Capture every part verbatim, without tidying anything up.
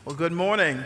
Well, good morning.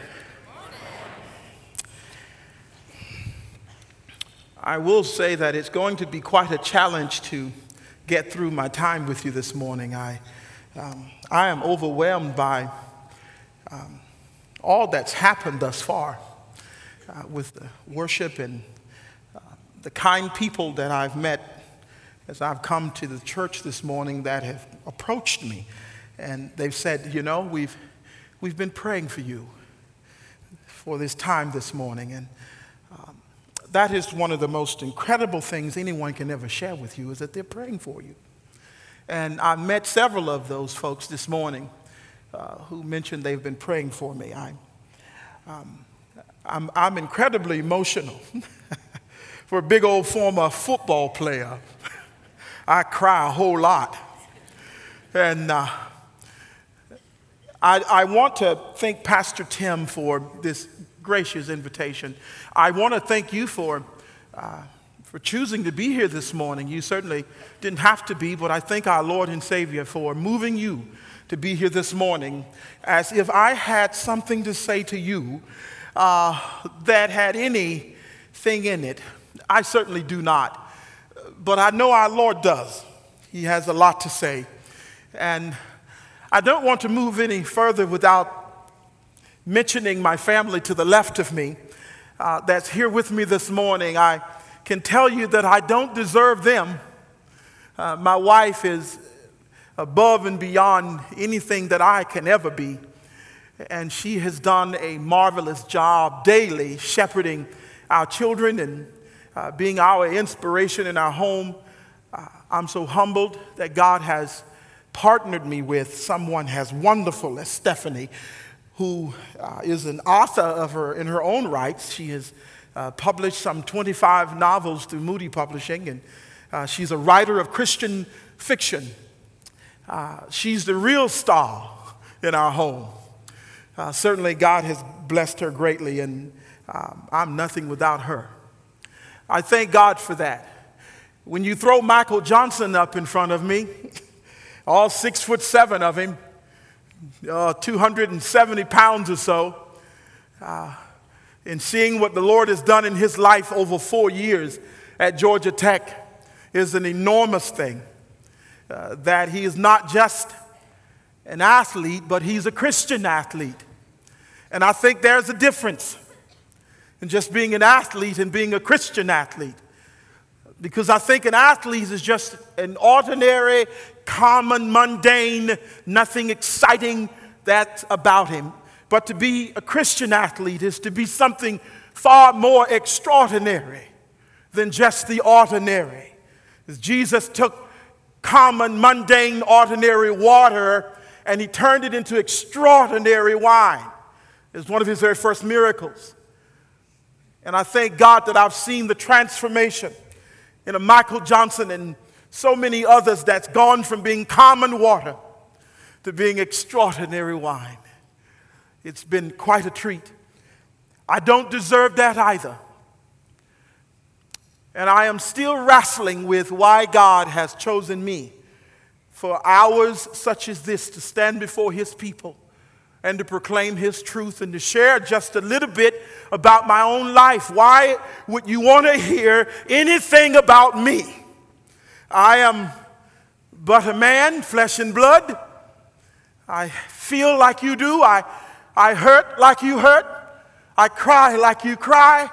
I will say that it's going to be quite a challenge to get through my time with you this morning. I, um, I am overwhelmed by um, all that's happened thus far uh, with the worship and uh, the kind people that I've met as I've come to the church this morning that have approached me. And they've said, you know, we've We've been praying for you for this time this morning, and um, that is one of the most incredible things anyone can ever share with you, is that they're praying for you. And I met several of those folks this morning uh, who mentioned they've been praying for me. I, um, I'm, I'm incredibly emotional. For a big old former football player, I cry a whole lot. And uh, I, I want to thank Pastor Tim for this gracious invitation. I want to thank you for uh, for choosing to be here this morning. You certainly didn't have to be, but I thank our Lord and Savior for moving you to be here this morning, as if I had something to say to you uh, that had anything in it. I certainly do not, but I know our Lord does. He has a lot to say, and I don't want to move any further without mentioning my family to the left of me uh, that's here with me this morning. I can tell you that I don't deserve them. Uh, my wife is above and beyond anything that I can ever be, and she has done a marvelous job daily shepherding our children and uh, being our inspiration in our home. Uh, I'm so humbled that God has partnered me with someone as wonderful as Stephanie, who uh, is an author of her in her own rights. She has uh, published some twenty-five novels through Moody Publishing, and uh, she's a writer of Christian fiction. Uh, she's the real star in our home. Uh, certainly God has blessed her greatly, and um, I'm nothing without her. I thank God for that. When you throw Michael Johnson up in front of me, all six foot seven of him, uh, two hundred seventy pounds or so, uh, and seeing what the Lord has done in his life over four years at Georgia Tech is an enormous thing. Uh, that he is not just an athlete, but he's a Christian athlete. And I think there's a difference in just being an athlete and being a Christian athlete. Because I think an athlete is just an ordinary, common, mundane, nothing exciting that's about him. But to be a Christian athlete is to be something far more extraordinary than just the ordinary. As Jesus took common, mundane, ordinary water and he turned it into extraordinary wine. It's one of his very first miracles. And I thank God that I've seen the transformation in a Michael Johnson and so many others that's gone from being common water to being extraordinary wine. It's been quite a treat. I don't deserve that either. And I am still wrestling with why God has chosen me for hours such as this to stand before his people and to proclaim his truth and to share just a little bit about my own life. Why would you want to hear anything about me? I am but a man, flesh and blood. I feel like you do. I, I hurt like you hurt. I cry like you cry.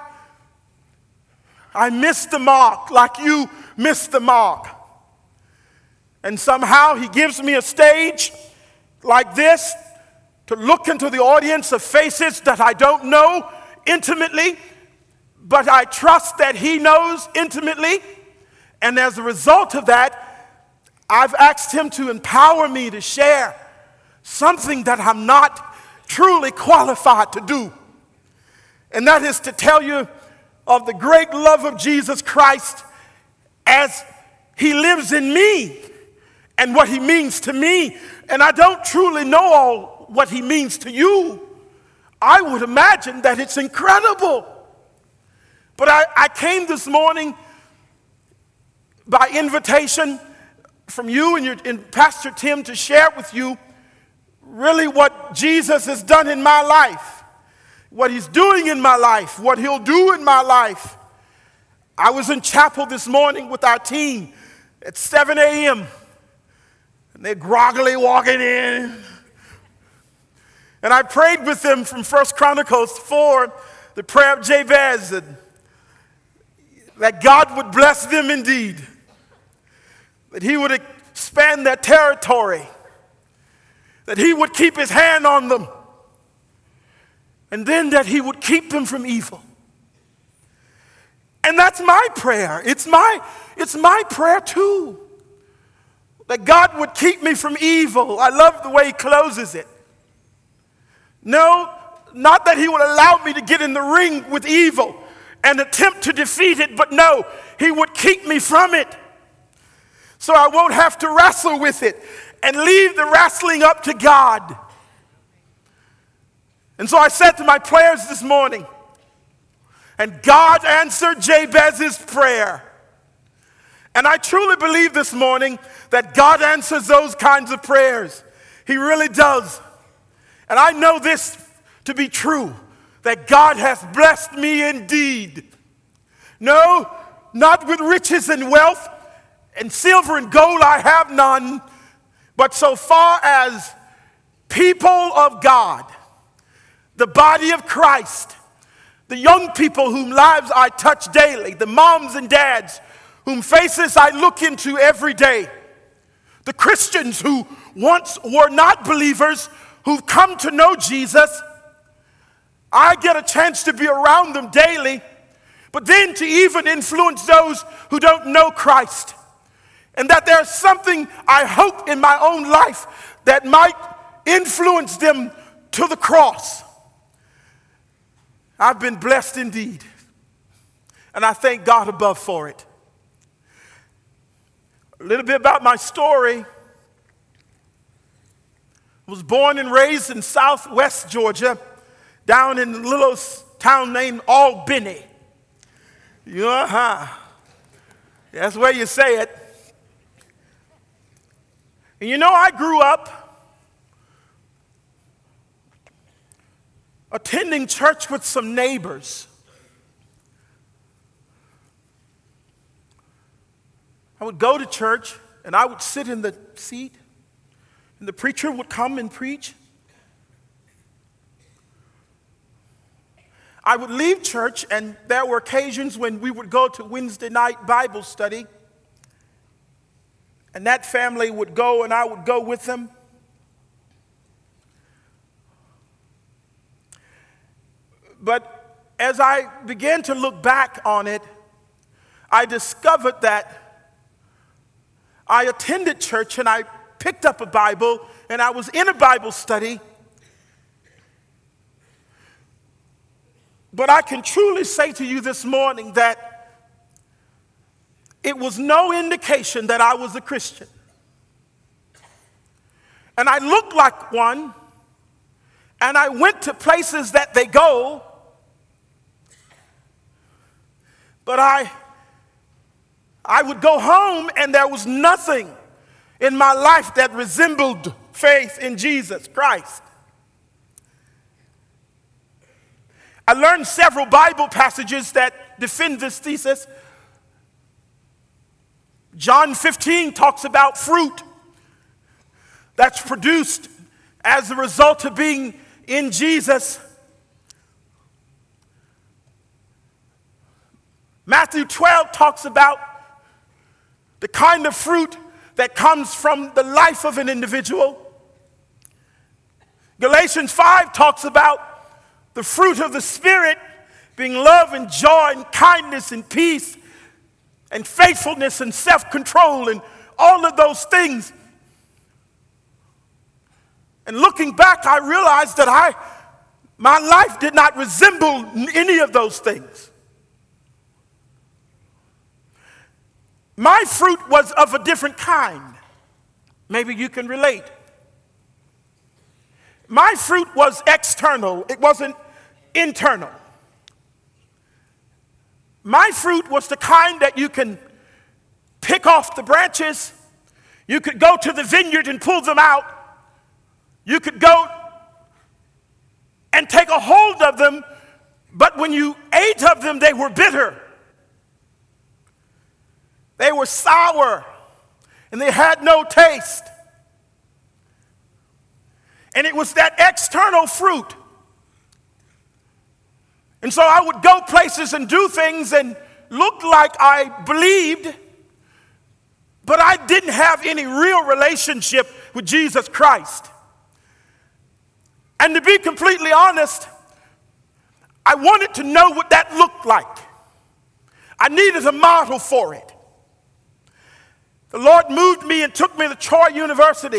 I miss the mark like you miss the mark. And somehow he gives me a stage like this to look into the audience of faces that I don't know intimately, but I trust that he knows intimately. And as a result of that, I've asked him to empower me to share something that I'm not truly qualified to do. And that is to tell you of the great love of Jesus Christ as he lives in me and what he means to me. And I don't truly know all what he means to you. I would imagine that it's incredible. But I, I came this morning by invitation from you and, your, and Pastor Tim to share with you really what Jesus has done in my life, what he's doing in my life, what he'll do in my life. I was in chapel this morning with our team at seven a.m. and they're groggily walking in. And I prayed with them from First Chronicles four, the prayer of Jabez, that, that God would bless them indeed, that he would expand their territory, that he would keep his hand on them, and then that he would keep them from evil. And that's my prayer. It's my, it's my prayer too, that God would keep me from evil. I love the way he closes it. No, not that he would allow me to get in the ring with evil and attempt to defeat it, but no, he would keep me from it so I won't have to wrestle with it and leave the wrestling up to God. And so I said to my prayers this morning, and God answered Jabez's prayer. And I truly believe this morning that God answers those kinds of prayers. He really does. And I know this to be true, that God has blessed me indeed. No, not with riches and wealth, and silver and gold I have none, but so far as people of God, the body of Christ, the young people whom lives I touch daily, the moms and dads whom faces I look into every day, the Christians who once were not believers, who've come to know Jesus, I get a chance to be around them daily, but then to even influence those who don't know Christ. And that there's something I hope in my own life that might influence them to the cross. I've been blessed indeed, and I thank God above for it. A little bit about my story. I was born and raised in southwest Georgia, down in a little town named Albany. Uh-huh. That's where you say it. And you know, I grew up attending church with some neighbors. I would go to church and I would sit in the seat and the preacher would come and preach. I would leave church, and there were occasions when we would go to Wednesday night Bible study, and that family would go and I would go with them. But as I began to look back on it, I discovered that I attended church and I picked up a Bible and I was in a Bible study. But I can truly say to you this morning that it was no indication that I was a Christian. And I looked like one, and I went to places that they go, but I, I would go home and there was nothing in my life that resembled faith in Jesus Christ. I learned several Bible passages that defend this thesis. John fifteen talks about fruit that's produced as a result of being in Jesus. Matthew twelve talks about the kind of fruit that comes from the life of an individual. Galatians five talks about the fruit of the Spirit being love and joy and kindness and peace and faithfulness and self-control and all of those things. And looking back, I realized that I, my life did not resemble any of those things. My fruit was of a different kind. Maybe you can relate. My fruit was external. It wasn't internal. My fruit was the kind that you can pick off the branches. You could go to the vineyard and pull them out. You could go and take a hold of them, but when you ate of them, they were bitter. They were sour, and they had no taste. And it was that external fruit. And so I would go places and do things and look like I believed, but I didn't have any real relationship with Jesus Christ. And to be completely honest, I wanted to know what that looked like. I needed a model for it. The Lord moved me and took me to Troy University.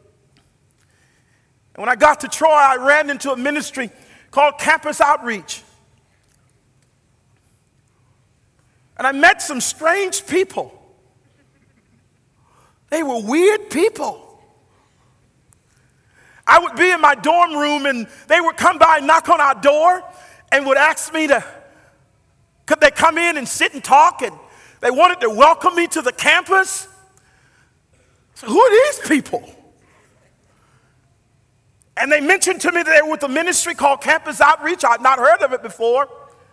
And when I got to Troy, I ran into a ministry called Campus Outreach. And I met some strange people. They were weird people. I would be in my dorm room and they would come by and knock on our door and would ask me to, could they come in and sit and talk? And they wanted to welcome me to the campus. So who are these people? And they mentioned to me that they were with a ministry called Campus Outreach. I had not heard of it before.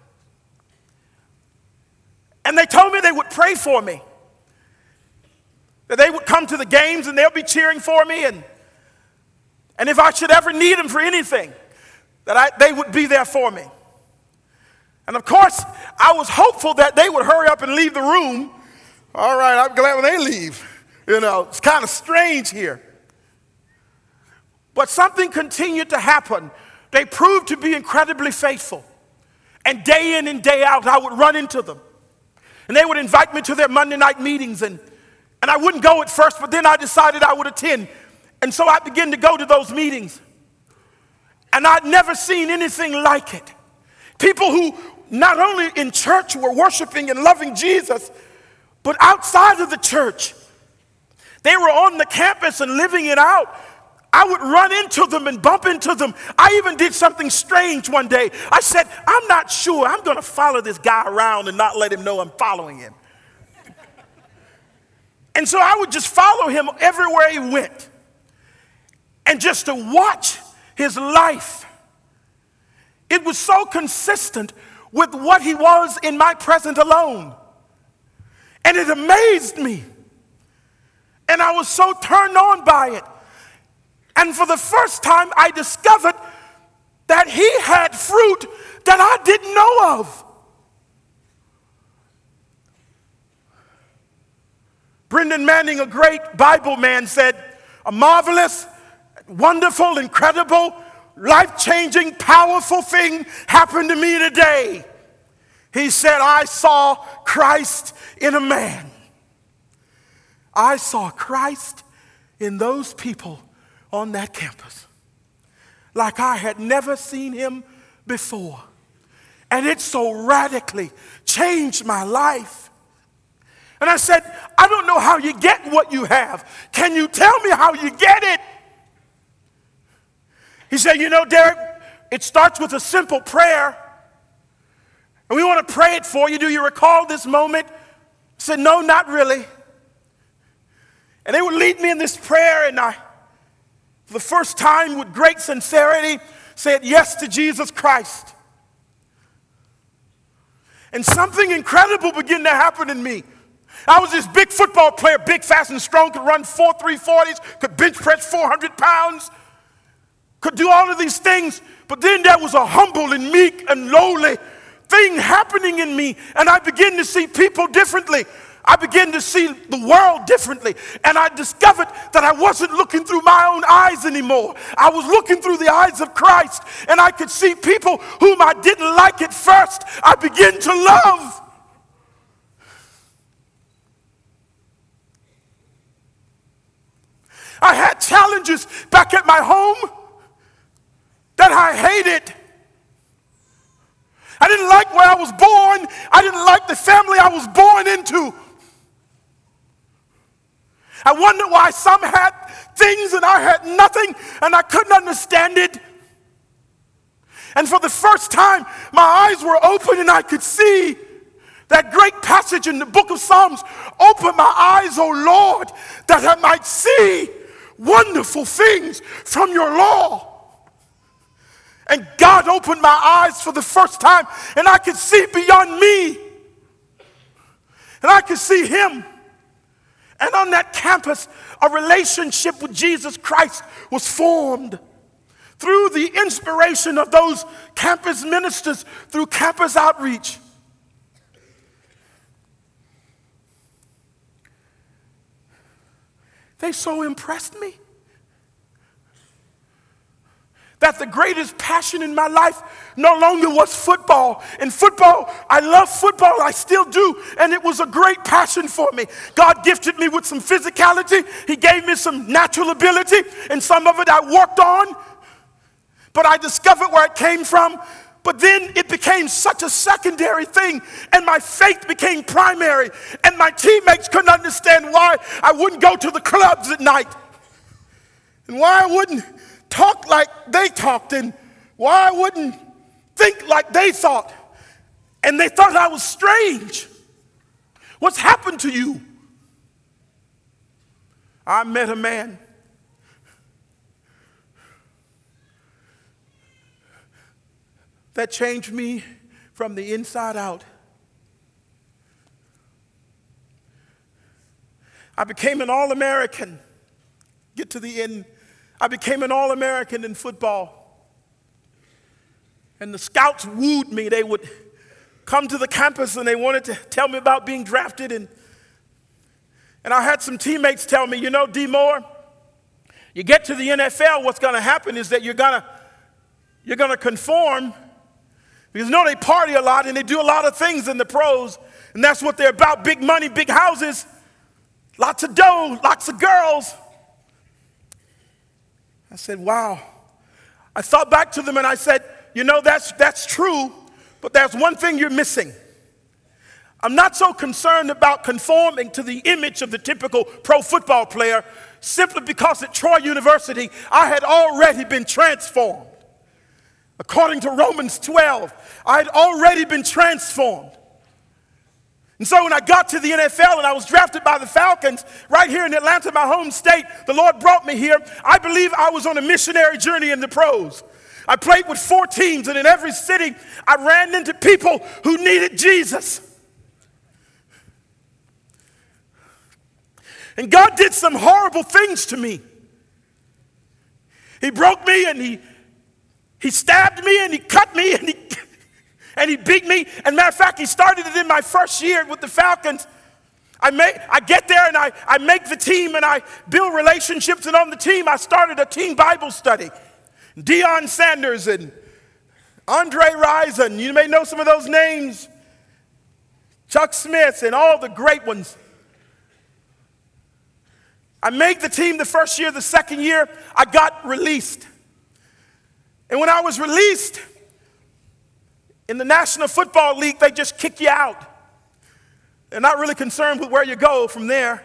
And they told me they would pray for me. That they would come to the games and they'll be cheering for me. And, and if I should ever need them for anything, that I, they would be there for me. And of course, I was hopeful that they would hurry up and leave the room. All right, I'm glad when they leave. You know, it's kind of strange here. But something continued to happen. They proved to be incredibly faithful. And day in and day out, I would run into them. And they would invite me to their Monday night meetings. And, and I wouldn't go at first, but then I decided I would attend. And so I began to go to those meetings. And I'd never seen anything like it. People who not only in church were worshiping and loving Jesus, but outside of the church. They were on the campus and living it out. I would run into them and bump into them. I even did something strange one day. I said, I'm not sure. I'm going to follow this guy around and not let him know I'm following him. And so I would just follow him everywhere he went. And just to watch his life, it was so consistent with what he was in my presence alone. And it amazed me. And I was so turned on by it. And for the first time, I discovered that he had fruit that I didn't know of. Brendan Manning, a great Bible man, said, a marvelous, wonderful, incredible, life-changing, powerful thing happened to me today. He said, I saw Christ in a man. I saw Christ in those people on that campus like I had never seen him before. And it so radically changed my life. And I said, I don't know how you get what you have. Can you tell me how you get it? He said, you know, Derek, it starts with a simple prayer. And we want to pray it for you. Do you recall this moment? I said, no, not really. And they would lead me in this prayer, and I, for the first time, with great sincerity, said yes to Jesus Christ. And something incredible began to happen in me. I was this big football player, big, fast, and strong, could run four three forties, could bench press four hundred pounds, could do all of these things. But then there was a humble and meek and lowly thing happening in me, and I began to see people differently. I began to see the world differently, and I discovered that I wasn't looking through my own eyes anymore. I was looking through the eyes of Christ, and I could see people whom I didn't like at first. I began to love. I had challenges back at my home that I hated. I didn't like where I was born. I didn't like the family I was born into. I wondered why some had things and I had nothing, and I couldn't understand it. And for the first time, my eyes were open and I could see that great passage in the book of Psalms. Open my eyes, O Lord, that I might see wonderful things from your law. And God opened my eyes for the first time, and I could see beyond me. And I could see him. And on that campus, a relationship with Jesus Christ was formed through the inspiration of those campus ministers, through campus outreach. They so impressed me that the greatest passion in my life no longer was football. In football, I love football, I still do, and it was a great passion for me. God gifted me with some physicality. He gave me some natural ability, and some of it I worked on, but I discovered where it came from. But then it became such a secondary thing, and my faith became primary, and my teammates couldn't understand why I wouldn't go to the clubs at night, and why I wouldn't talk like they talked, and why I wouldn't think like they thought. And they thought I was strange. What's happened to you? I met a man that changed me from the inside out. I became an All-American. Get to the end. I became an All-American in football. And the scouts wooed me. They would come to the campus and they wanted to tell me about being drafted. And, and I had some teammates tell me, you know, D. Moore, you get to the N F L, what's going to happen is that you're going to you're going to conform. Because you know they party a lot and they do a lot of things in the pros. And that's what they're about, big money, big houses, lots of dough, lots of girls. I said, wow. I thought back to them and I said, you know, that's, that's true, but there's one thing you're missing. I'm not so concerned about conforming to the image of the typical pro football player simply because at Troy University, I had already been transformed. According to Romans twelve, I had already been transformed. And so when I got to the N F L and I was drafted by the Falcons right here in Atlanta, my home state, the Lord brought me here. I believe I was on a missionary journey in the pros. I played with four teams, and in every city, I ran into people who needed Jesus. And God did some horrible things to me. He broke me, and he, he stabbed me, and he cut me, and he... And he beat me. And matter of fact, he started it in my first year with the Falcons. I make, I get there and I, I make the team and I build relationships. And on the team, I started a team Bible study. Deion Sanders and Andre Rison. You may know some of those names. Chuck Smith and all the great ones. I make the team the first year. The second year, I got released. And when I was released, in the National Football League, they just kick you out. They're not really concerned with where you go from there.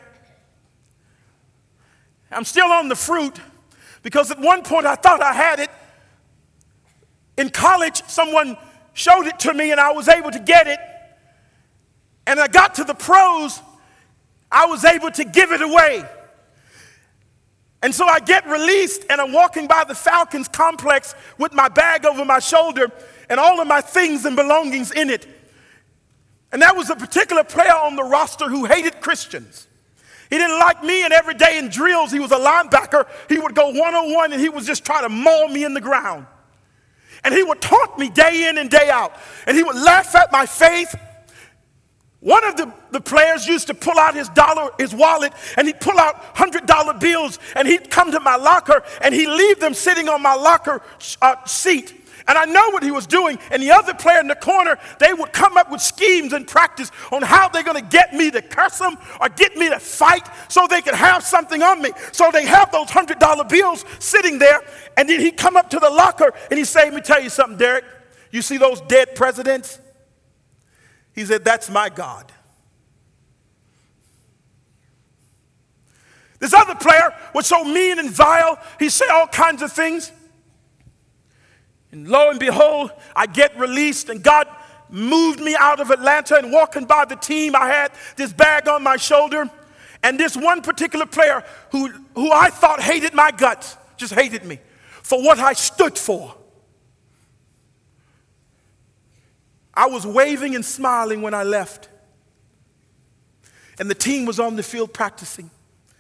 I'm still on the fruit because at one point I thought I had it. In college, someone showed it to me and I was able to get it. And I got to the pros, I was able to give it away. And so I get released and I'm walking by the Falcons complex with my bag over my shoulder and all of my things and belongings in it. And that was a particular player on the roster who hated Christians. He didn't like me, and every day in drills, he was a linebacker. He would go one-on-one, and he would just try to maul me in the ground. And he would taunt me day in and day out. And he would laugh at my faith. One of the, the players used to pull out his dollar, his wallet, and he'd pull out one hundred dollar bills, and he'd come to my locker, and he'd leave them sitting on my locker uh, seat. And I know what he was doing. And the other player in the corner, they would come up with schemes and practice on how they're going to get me to curse them or get me to fight so they could have something on me. So they have those one hundred dollar bills sitting there. And then he'd come up to the locker and he'd say, let me tell you something, Derek. You see those dead presidents? He said, that's my God. This other player was so mean and vile. He said all kinds of things. And lo and behold, I get released, and God moved me out of Atlanta, and walking by the team, I had this bag on my shoulder, And this one particular player who, who I thought hated my guts, just hated me for what I stood for. I was waving and smiling when I left. And the team was on the field practicing.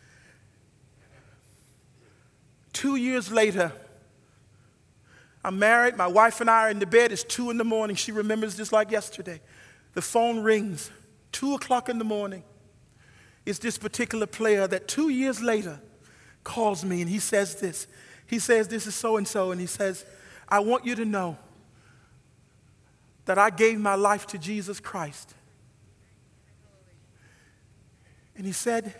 Two years later, I'm married. My wife and I are in the bed. It's two in the morning. She remembers this like yesterday. The phone rings, two o'clock in the morning. It's this particular player that two years later calls me, and he says this. He says, this is so-and-so, and he says, I want you to know that I gave my life to Jesus Christ. And he said,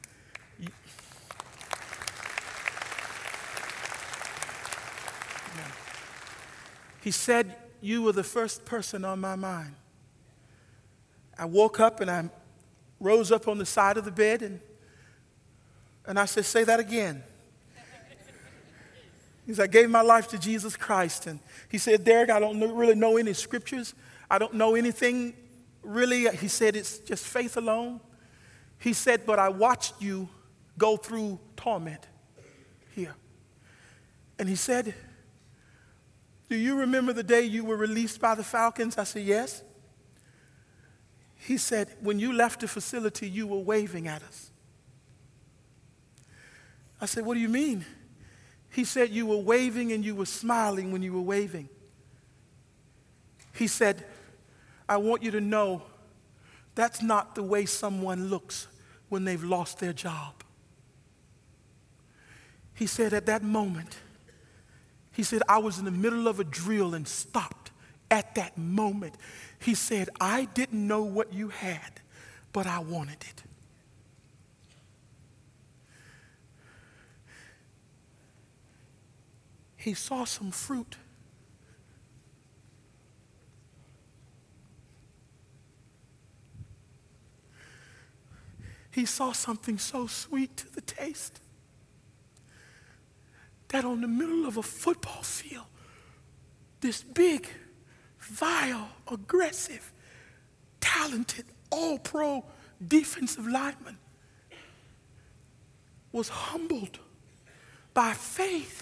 he said, you were the first person on my mind. I woke up and I rose up on the side of the bed and, and I said, say that again. He said, I gave my life to Jesus Christ. And he said, Derek, I don't know, really know any scriptures. I don't know anything really. He said, it's just faith alone. He said, but I watched you go through torment here. And he said, do you remember the day you were released by the Falcons? I said, yes. He said, when you left the facility, you were waving at us. I said, what do you mean? He said, you were waving and you were smiling when you were waving. He said, I want you to know that's not the way someone looks when they've lost their job. He said, at that moment, he said, I was in the middle of a drill and stopped at that moment. He said, I didn't know what you had, but I wanted it. He saw some fruit. He saw something so sweet to the taste that on the middle of a football field, this big, vile, aggressive, talented, all-pro defensive lineman was humbled by faith.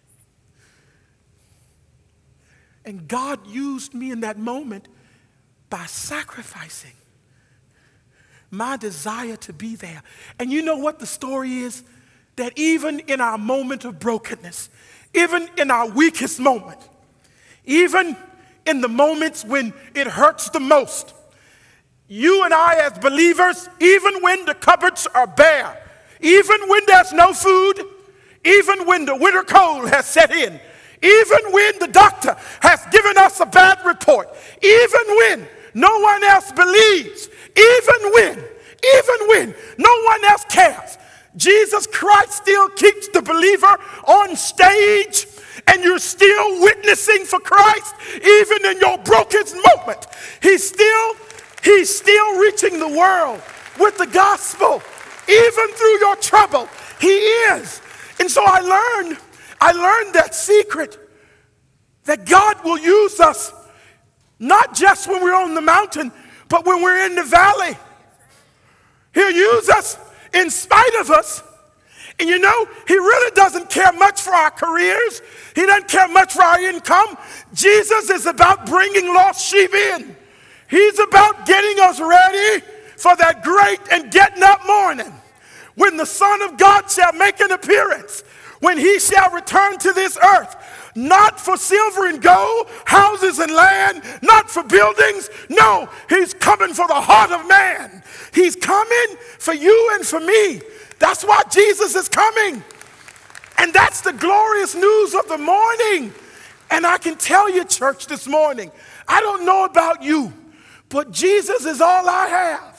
And God used me in that moment by sacrificing my desire to be there. And you know what the story is? That even in our moment of brokenness, even in our weakest moment, even in the moments when it hurts the most, you and I as believers, even when the cupboards are bare, even when there's no food, even when the winter cold has set in, even when the doctor has given us a bad report, even when no one else believes, even when, even when no one else cares, Jesus Christ still keeps the believer on stage, and you're still witnessing for Christ even in your brokest moment. He's still, he's still reaching the world with the gospel, even through your trouble. He is. And so I learned I learned that secret, that God will use us not just when we're on the mountain, but when we're in the valley. He'll use us in spite of us. And you know, he really doesn't care much for our careers. He doesn't care much for our income. Jesus is about bringing lost sheep in. He's about getting us ready for that great and getting up morning when the Son of God shall make an appearance, when he shall return to this earth, not for silver and gold, houses and land, not for buildings. No, he's coming for the heart of man. He's coming for you and for me. That's why Jesus is coming. And that's the glorious news of the morning. And I can tell you, church, this morning, I don't know about you, but Jesus is all I have.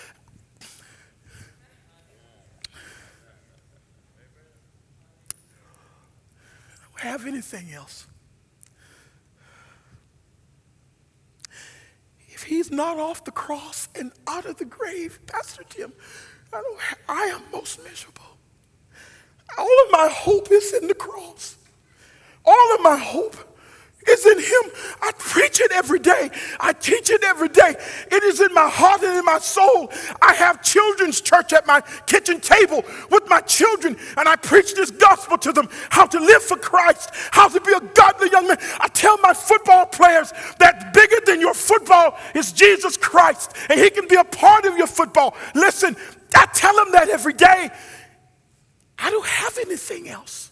Have anything else. If he's not off the cross and out of the grave, Pastor Tim, I, don't have, I am most miserable. All of my hope is in the cross. All of my hope is in him. I preach it it every day. I teach it every day. It is in my heart and in my soul. I have children's church at my kitchen table with my children, and I preach this gospel to them, how to live for Christ, how to be a godly young man. I tell my football players that bigger than your football is Jesus Christ, and he can be a part of your football. Listen, I tell them that every day. I don't have anything else.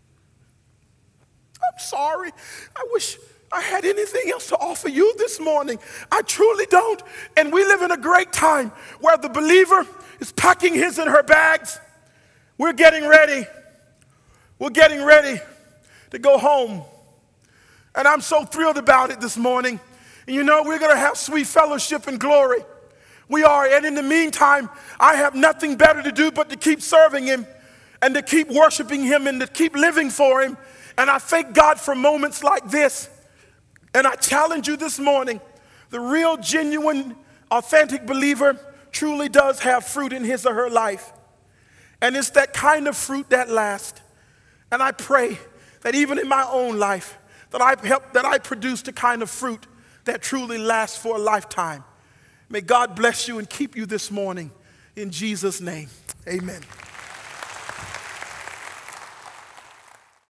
I'm sorry. I wish I had anything else to offer you this morning. I truly don't. And we live in a great time where the believer is packing his and her bags. We're getting ready. We're getting ready to go home. And I'm so thrilled about it this morning. And you know, we're going to have sweet fellowship and glory. We are. And in the meantime, I have nothing better to do but to keep serving him and to keep worshiping him and to keep living for him. And I thank God for moments like this. And I challenge you this morning, the real, genuine, authentic believer truly does have fruit in his or her life. And it's that kind of fruit that lasts. And I pray that even in my own life, that I help, that I produce the kind of fruit that truly lasts for a lifetime. May God bless you and keep you this morning. In Jesus' name, amen.